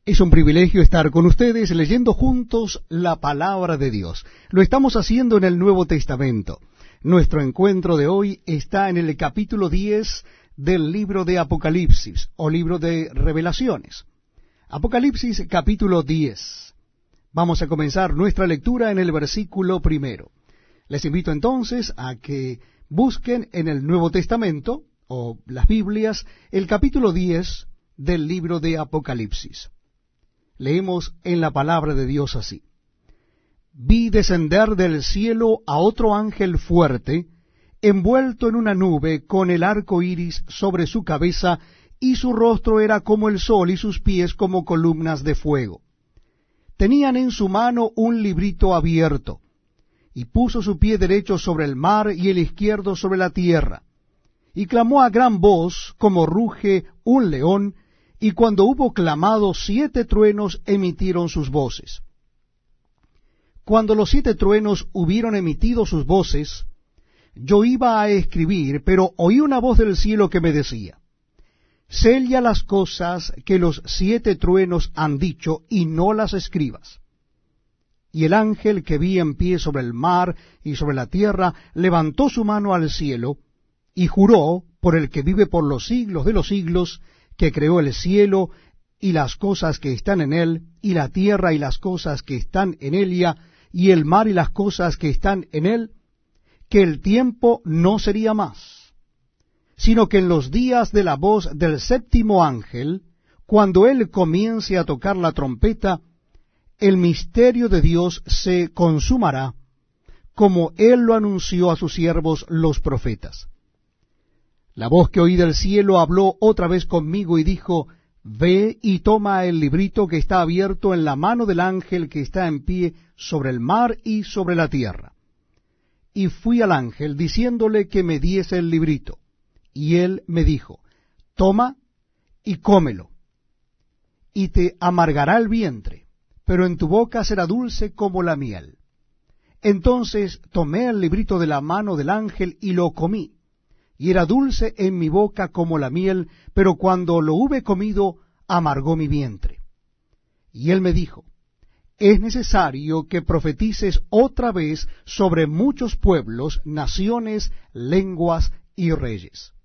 Es un privilegio estar con ustedes leyendo juntos la palabra de Dios. Lo estamos haciendo en el Nuevo Testamento. Nuestro encuentro de hoy está en el capítulo 10 del libro de Apocalipsis, o libro de Revelaciones. Apocalipsis capítulo 10. Vamos a comenzar nuestra lectura en el versículo 1. Les invito entonces a que busquen en el Nuevo Testamento, o las Biblias, el capítulo 10 del libro de Apocalipsis. Leemos en la palabra de Dios así: Vi descender del cielo a otro ángel fuerte, envuelto en una nube, con el arco iris sobre su cabeza, y su rostro era como el sol, y sus pies como columnas de fuego. Tenían en su mano un librito abierto, y puso su pie derecho sobre el mar, y el izquierdo sobre la tierra, y clamó a gran voz, como ruge un león, y cuando hubo clamado, 7 truenos emitieron sus voces. Cuando los 7 truenos hubieron emitido sus voces, yo iba a escribir, pero oí una voz del cielo que me decía: Sella las cosas que los 7 truenos han dicho, y no las escribas. Y el ángel que vi en pie sobre el mar y sobre la tierra levantó su mano al cielo, y juró por el que vive por los siglos de los siglos, que creó el cielo y las cosas que están en él, y la tierra y las cosas que están en ella, y el mar y las cosas que están en él, que el tiempo no sería más, sino que en los días de la voz del 7º ángel, cuando él comience a tocar la trompeta, el misterio de Dios se consumará, como él lo anunció a sus siervos los profetas. La voz que oí del cielo habló otra vez conmigo y dijo: Ve y toma el librito que está abierto en la mano del ángel que está en pie sobre el mar y sobre la tierra. Y fui al ángel diciéndole que me diese el librito. Y él me dijo: Toma y cómelo, y te amargará el vientre, pero en tu boca será dulce como la miel. Entonces tomé el librito de la mano del ángel y lo comí, y era dulce en mi boca como la miel, pero cuando lo hube comido, amargó mi vientre. Y él me dijo: Es necesario que profetices otra vez sobre muchos pueblos, naciones, lenguas y reyes.